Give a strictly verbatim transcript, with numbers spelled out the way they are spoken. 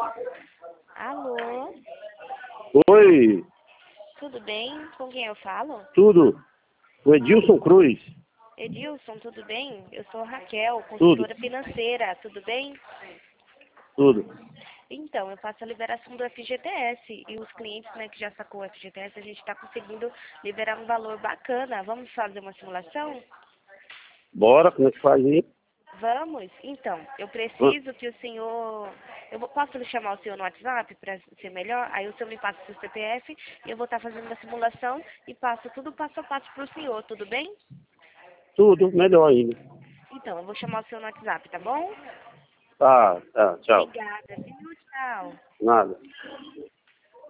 Alô? Oi, Tudo bem? Com quem eu falo? tudo. O Edilson Cruz, Edilson, tudo bem? Eu sou a Raquel, tudo, consultora financeira, tudo bem? tudo. Então, eu faço a liberação do F G T S e os clientes, né, que já sacou o F G T S, a gente está conseguindo liberar um valor bacana. Vamos fazer uma simulação? Bora, como é que faz aí? Vamos? Então, eu Ah, preciso que o senhor... Eu vou- posso lhe chamar o senhor no WhatsApp para ser melhor? Aí o senhor me passa o seu C P F e eu vou estar fazendo uma simulação e passo tudo passo a passo para o senhor, tudo bem? Tudo, melhor ainda. Então, eu vou chamar o senhor no WhatsApp, tá bom? Tá, tá, tchau. Obrigada, viu? Tchau. Nada.